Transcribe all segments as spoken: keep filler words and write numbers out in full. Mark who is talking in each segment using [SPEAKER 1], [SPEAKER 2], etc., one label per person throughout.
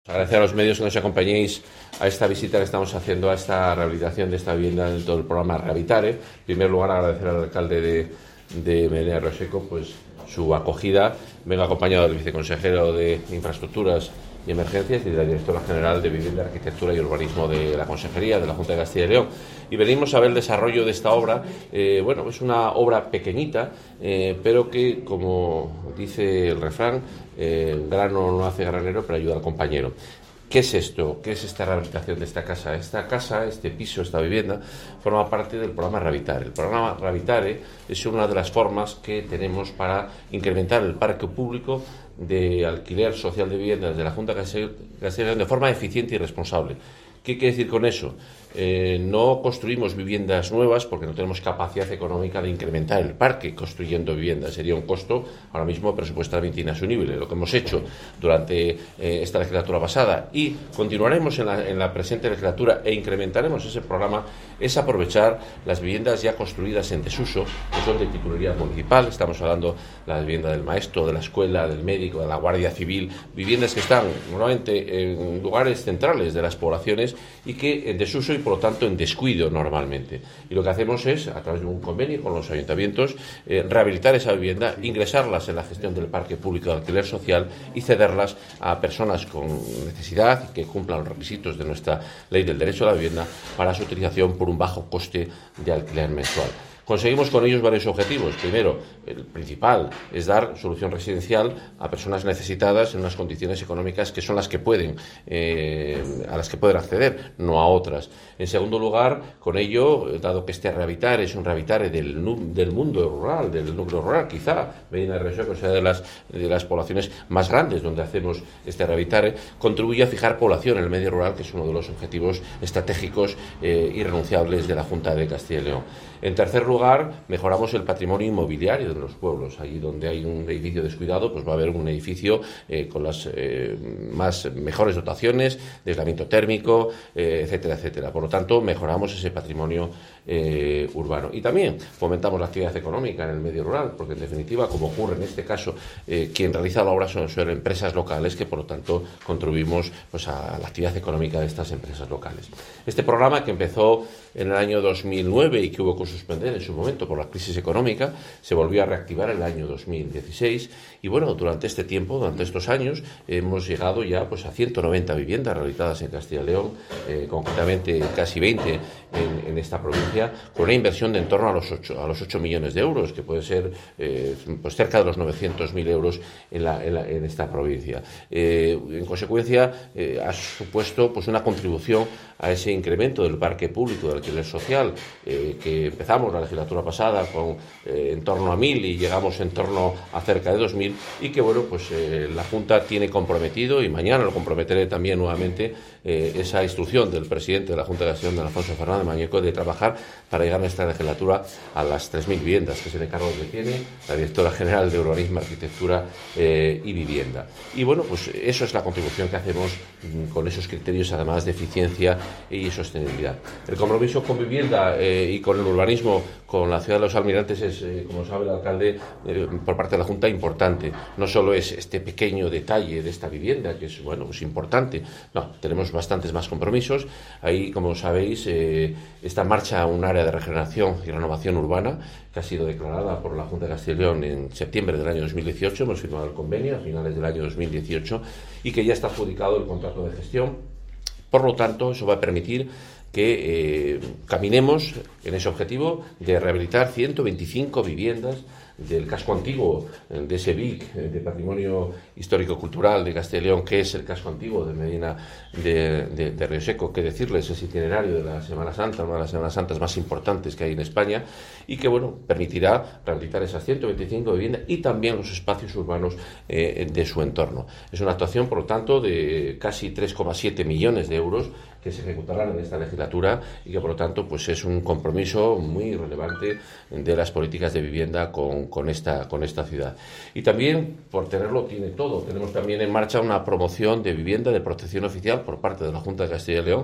[SPEAKER 1] Agradecer a los medios que nos acompañéis a esta visita que estamos haciendo a esta rehabilitación de esta vivienda dentro del programa Rehabilitare. En primer lugar, agradecer al alcalde de, de Medina de Río Seco pues, su acogida. Vengo acompañado del viceconsejero de Infraestructuras y Emergencias y de la directora general de Vivienda, Arquitectura y Urbanismo de la Consejería de la Junta de Castilla y León. Y venimos a ver el desarrollo de esta obra. Eh, bueno, es una obra pequeñita, eh, pero que, como dice el refrán, eh, grano no hace granero, pero ayuda al compañero. ¿Qué es esto? ¿Qué es esta rehabilitación de esta casa? Esta casa, este piso, esta vivienda, forma parte del programa Rehabilitare. El programa Rehabilitare es una de las formas que tenemos para incrementar el parque público de alquiler social de viviendas de la Junta de Castilla y León de forma eficiente y responsable. ¿Qué quiere decir con eso? Eh, no construimos viviendas nuevas porque no tenemos capacidad económica de incrementar el parque construyendo viviendas. Sería un costo ahora mismo presupuestalmente inasumible. Lo que hemos hecho durante eh, esta legislatura pasada y continuaremos en la, en la presente legislatura e incrementaremos ese programa es aprovechar las viviendas ya construidas en desuso, que son de titularidad municipal. Estamos hablando de la vivienda del maestro, de la escuela, del médico, de la Guardia Civil, viviendas que están normalmente en lugares centrales de las poblaciones y que en desuso y por lo tanto en descuido normalmente. Y lo que hacemos es, a través de un convenio con los ayuntamientos, eh, rehabilitar esa vivienda, ingresarlas en la gestión del parque público de alquiler social y cederlas a personas con necesidad y que cumplan los requisitos de nuestra ley del derecho a la vivienda para su utilización por un bajo coste de alquiler mensual. Conseguimos con ellos varios objetivos. Primero, el principal es dar solución residencial a personas necesitadas en unas condiciones económicas que son las que pueden, eh, a las que pueden acceder, no a otras. En segundo lugar, con ello, dado que este Rehabilitare es un Rehabilitare del, del mundo rural, del núcleo rural, quizá Medina de Río Seco sea de las, de las poblaciones más grandes donde hacemos este Rehabilitare, contribuye a fijar población en el medio rural, que es uno de los objetivos estratégicos eh, irrenunciables de la Junta de Castilla y León. En tercer lugar, mejoramos el patrimonio inmobiliario de los pueblos. Allí donde hay un edificio descuidado, pues va a haber un edificio eh, con las eh, más mejores dotaciones, de aislamiento térmico, eh, etcétera, etcétera. Por lo tanto, mejoramos ese patrimonio eh, urbano. Y también fomentamos la actividad económica en el medio rural, porque en definitiva, como ocurre en este caso, eh, quien realiza la obra son, son empresas locales que, por lo tanto, contribuimos pues, a la actividad económica de estas empresas locales. Este programa, que empezó en el año dos mil nueve y que hubo que suspender en su momento por la crisis económica, se volvió a reactivar en el año dos mil dieciséis y bueno, durante este tiempo, durante estos años, hemos llegado ya pues a ciento noventa viviendas realizadas en Castilla y León, eh, concretamente casi veinte en, en esta provincia, con una inversión de en torno a los ocho, a los ocho millones de euros, que puede ser eh, pues cerca de los novecientos mil euros en, la, en, la, en esta provincia. Eh, en consecuencia, eh, ha supuesto pues una contribución a ese incremento del parque público de alquiler social, eh, que empezamos la legislatura pasada con eh, en torno a mil y llegamos en torno a cerca de dos mil y que bueno pues eh, la Junta tiene comprometido, y mañana lo comprometeré también nuevamente, eh, esa instrucción del presidente de la Junta de Gestión, don Alfonso Fernández Mañeco, de trabajar para llegar a esta legislatura a las tres mil viviendas, que es el encargo que tiene la directora general de Urbanismo, Arquitectura eh, y Vivienda. Y bueno, pues eso es la contribución que hacemos mm, con esos criterios, además de eficiencia y sostenibilidad. El compromiso con vivienda eh, y con el urbanismo con la ciudad de Los Almirantes es, eh, como sabe el alcalde, eh, por parte de la Junta, importante. No solo es este pequeño detalle de esta vivienda, que es bueno, pues importante. No, tenemos bastantes más compromisos. Ahí, como sabéis, eh, está en marcha un área de regeneración y renovación urbana que ha sido declarada por la Junta de Castilla y León en septiembre del año dos mil dieciocho. Hemos firmado el convenio a finales del año dos mil dieciocho y que ya está adjudicado el contrato de gestión. Por lo tanto, eso va a permitir que eh, caminemos en ese objetivo de rehabilitar ciento veinticinco viviendas del casco antiguo, de ese B I C, de Patrimonio Histórico-Cultural de Castilla y León, que es el casco antiguo de Medina de, de, de Río Seco. Que decirles, es itinerario de la Semana Santa, una de las Semanas Santas más importantes que hay en España, y que bueno, permitirá rehabilitar esas ciento veinticinco viviendas y también los espacios urbanos eh, de su entorno. Es una actuación, por lo tanto, de casi tres coma siete millones de euros que se ejecutarán en esta legislatura y que, por lo tanto, pues es un compromiso muy relevante de las políticas de vivienda con, con, esta, con esta ciudad. Y también, por tenerlo, tiene todo. Tenemos también en marcha una promoción de vivienda de protección oficial por parte de la Junta de Castilla y León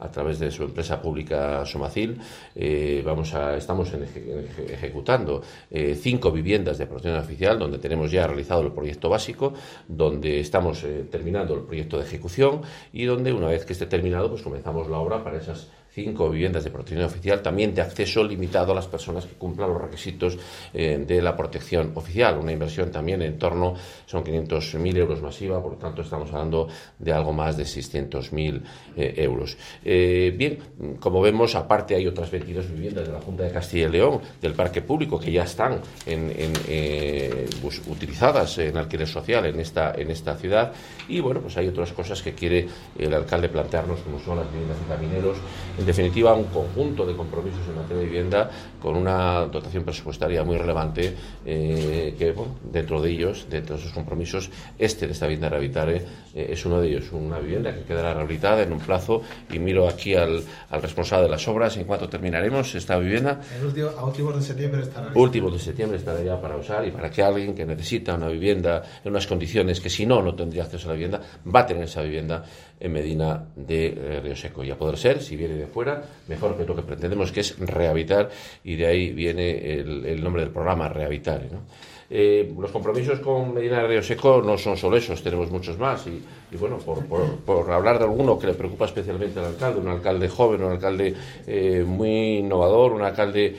[SPEAKER 1] a través de su empresa pública Somacil. Eh, vamos a, estamos en eje, en eje, ejecutando eh, cinco viviendas de protección oficial, donde tenemos ya realizado el proyecto básico, donde estamos eh, terminando el proyecto de ejecución y donde, una vez que esté terminado, pues comenzamos la obra para esas cinco viviendas de protección oficial, también de acceso limitado a las personas que cumplan los requisitos eh, de la protección oficial. Una inversión también en torno, son quinientos mil euros masiva, por lo tanto estamos hablando de algo más de seiscientos mil eh, euros. Eh, bien, como vemos, aparte hay otras veintidós viviendas de la Junta de Castilla y León, del parque público, que ya están en, en, eh, pues, utilizadas en alquiler social en esta, en esta ciudad. Y bueno, pues hay otras cosas que quiere el alcalde plantearnos, como son las viviendas de camineros. En definitiva, un conjunto de compromisos en materia de vivienda con una dotación presupuestaria muy relevante, eh, que bueno, dentro de ellos, dentro de esos compromisos, este de esta vivienda Rehabilitare eh, es uno de ellos, una vivienda que quedará rehabilitada en un plazo, y miro aquí al, al responsable de las obras, ¿en cuánto terminaremos esta vivienda?
[SPEAKER 2] El último, a últimos de septiembre estará.
[SPEAKER 1] Últimos de septiembre estará ya para usar, y para que alguien que necesita una vivienda en unas condiciones que si no, no tendría acceso a la vivienda, va a tener esa vivienda en Medina de eh, Río Seco. Y a poder ser, si viene de fuera, mejor, que lo que pretendemos, que es rehabilitar, y de ahí viene el, el nombre del programa, Rehabilitare, ¿no? Eh, los compromisos con Medina de Río Seco no son solo esos, tenemos muchos más, y, y bueno, por, por, por hablar de alguno que le preocupa especialmente al alcalde, un alcalde joven, un alcalde eh, muy innovador, un alcalde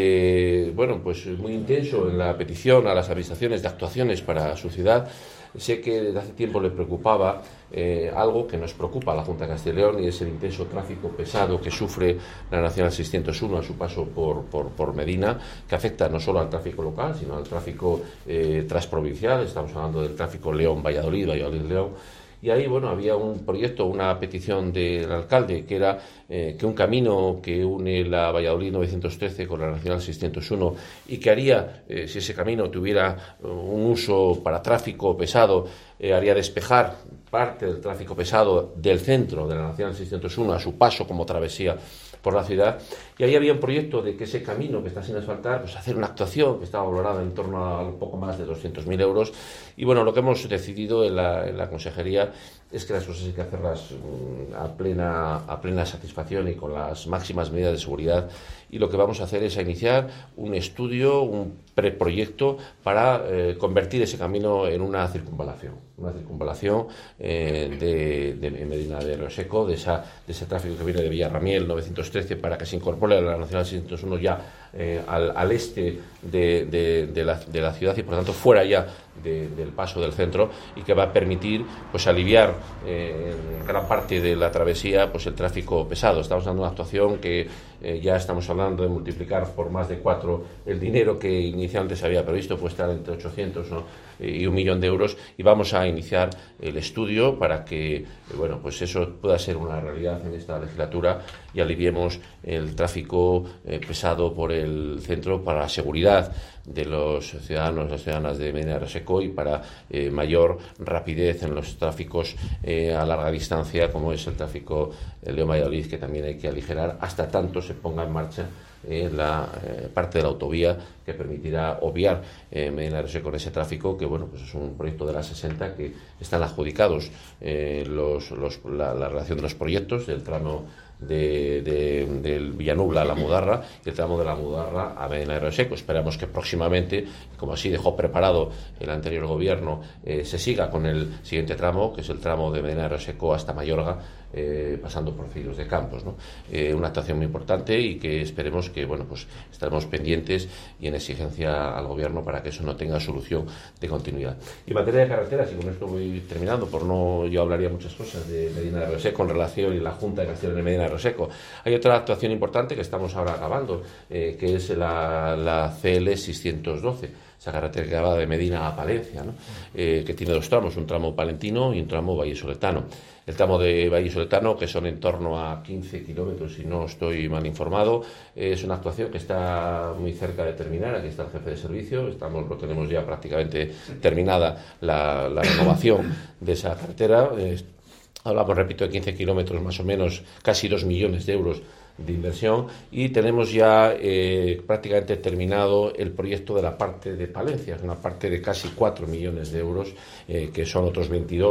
[SPEAKER 1] eh, bueno, pues muy intenso en la petición a las administraciones de actuaciones para su ciudad. Sé que desde hace tiempo le preocupaba eh, algo que nos preocupa a la Junta de Castilla y León, y es el intenso tráfico pesado que sufre la Nacional seiscientos uno a su paso por, por, por Medina, que afecta no solo al tráfico local, sino al tráfico eh, transprovincial. Estamos hablando del tráfico León-Valladolid, Valladolid-León. Y ahí, bueno, había un proyecto, una petición del alcalde, que era eh, que un camino que une la Valladolid novecientos trece con la Nacional seiscientos uno, y que haría, eh, si ese camino tuviera uh, un uso para tráfico pesado, eh, haría despejar parte del tráfico pesado del centro de la Nacional seiscientos uno a su paso como travesía por la ciudad. Y ahí había un proyecto de que ese camino que está sin asfaltar, pues hacer una actuación que estaba valorada en torno a un poco más de doscientos mil euros. Y bueno, lo que hemos decidido en la, en la consejería es que las cosas hay que hacerlas a plena, a plena satisfacción y con las máximas medidas de seguridad. Y lo que vamos a hacer es a iniciar un estudio, un preproyecto para eh, convertir ese camino en una circunvalación, una circunvalación eh, de, de Medina de Río Seco, de, esa, de ese tráfico que viene de Villarramiel novecientos trece, para que se incorpore a la Nacional seiscientos uno ya eh, al, al este de, de, de, la, de la ciudad, y por tanto fuera ya de, del paso del centro, y que va a permitir pues aliviar eh, en gran parte de la travesía pues el tráfico pesado. Estamos dando una actuación que eh, ya estamos hablando de multiplicar por más de cuatro el dinero que inicialmente se había previsto, puede estar entre ochocientos, ¿no?, y un millón de euros, y vamos a iniciar el estudio para que bueno, pues eso pueda ser una realidad en esta legislatura y aliviemos el tráfico eh, pesado por el centro, para la seguridad de los ciudadanos, las ciudadanas de Medina de Río Seco, y para eh, mayor rapidez en los tráficos eh, a larga distancia, como es el tráfico de León-Valladolid, que también hay que aligerar hasta tanto se ponga en marcha eh, la eh, parte de la autovía que permitirá obviar eh, Medina de Río Seco con ese tráfico, que bueno, pues es un proyecto de la sesenta que están adjudicados eh, los, los, la, la relación de los proyectos del tramo de, de, del Villanubla a la Mudarra, y el tramo de la Mudarra a Medina de Río Seco. Esperamos que próximamente, como así dejó preparado el anterior gobierno, eh, se siga con el siguiente tramo, que es el tramo de Medina de Río Seco hasta Mayorga, eh, pasando por Ciros de Campos, ¿no? Eh, una actuación muy importante, y que esperemos que, bueno, pues estaremos pendientes y en exigencia al gobierno para que eso no tenga solución de continuidad. Y en materia de carreteras, y con esto voy terminando, por no, yo hablaría muchas cosas de Medina de Río Seco en relación y la Junta de Castilla y Medina de Río Seco. Hay otra actuación importante que estamos ahora acabando, eh, que es la, la C L seiscientos doce, esa carretera que va de Medina a Palencia, ¿no? eh, que tiene dos tramos, un tramo palentino y un tramo vallisoletano. El tramo de vallisoletano, que son en torno a quince kilómetros, si no estoy mal informado, eh, es una actuación que está muy cerca de terminar. Aquí está el jefe de servicio, estamos, lo tenemos ya prácticamente terminada la, la renovación de esa carretera. Eh, hablamos, repito, de quince kilómetros, más o menos casi dos millones de euros de inversión, y tenemos ya eh, prácticamente terminado el proyecto de la parte de Palencia, una parte de casi cuatro millones de euros, eh, que son otros veintidós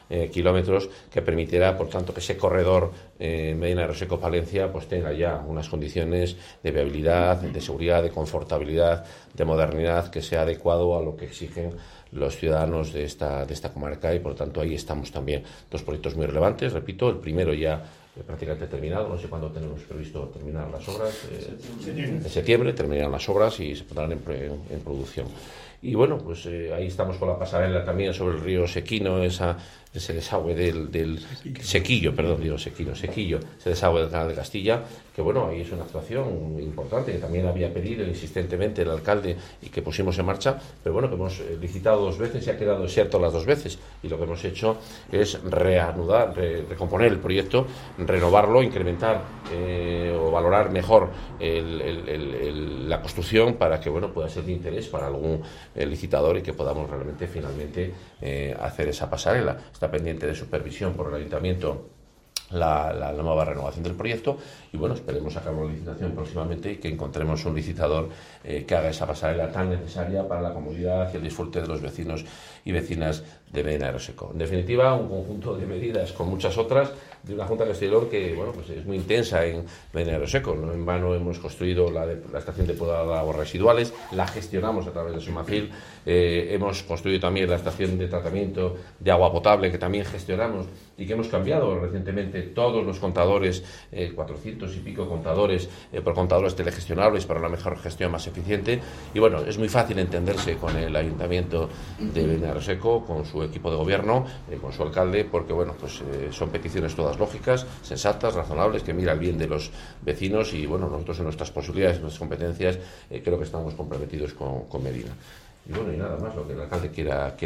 [SPEAKER 1] eh, kilómetros, que permitirá, por tanto, que ese corredor eh, Medina de Rioseco-Palencia pues tenga ya unas condiciones de viabilidad, de seguridad, de confortabilidad, de modernidad, que sea adecuado a lo que exigen los ciudadanos de esta, de esta comarca, y por lo tanto ahí estamos también. Dos proyectos muy relevantes, repito, el primero ya prácticamente terminado, no sé cuándo tenemos previsto terminar las obras, eh, en septiembre terminarán las obras y se pondrán en, en, en producción. Y bueno, pues eh, ahí estamos con la pasarela también sobre el río Sequino, esa, ese desagüe del, del Sequillo, perdón, digo Sequino, Sequillo, ese desagüe del Canal de Castilla, que bueno, ahí es una actuación importante que también había pedido insistentemente el alcalde y que pusimos en marcha, pero bueno, que hemos licitado dos veces y ha quedado desierto las dos veces, y lo que hemos hecho es reanudar, re, recomponer el proyecto, renovarlo, incrementar eh, o valorar mejor el, el, el, el, la construcción para que bueno pueda ser de interés para algún el licitador y que podamos realmente finalmente eh, hacer esa pasarela. Está pendiente de supervisión por el Ayuntamiento la, la, la nueva renovación del proyecto y bueno, esperemos sacarlo a licitación próximamente y que encontremos un licitador eh, que haga esa pasarela tan necesaria para la comodidad y el disfrute de los vecinos y vecinas de Medina de Rioseco. En definitiva, un conjunto de medidas con muchas otras de una Junta de Castilla y León que bueno, pues es muy intensa en Medina de Rioseco. No en vano hemos construido la, de, la estación depuradora de aguas residuales, la gestionamos a través de Sumacil, eh, hemos construido también la estación de tratamiento de agua potable que también gestionamos y que hemos cambiado recientemente todos los contadores, eh, cuatrocientos y pico contadores eh, por contadores telegestionables para una mejor gestión más eficiente. Y bueno, es muy fácil entenderse con el Ayuntamiento de Medina de Rioseco, con su equipo de gobierno, eh, con su alcalde, porque bueno, pues eh, son peticiones todas lógicas, sensatas, razonables, que mira el bien de los vecinos y bueno, nosotros en nuestras posibilidades, en nuestras competencias, eh, creo que estamos comprometidos con, con Medina. Y bueno, y nada más, lo que el alcalde quiera, quiera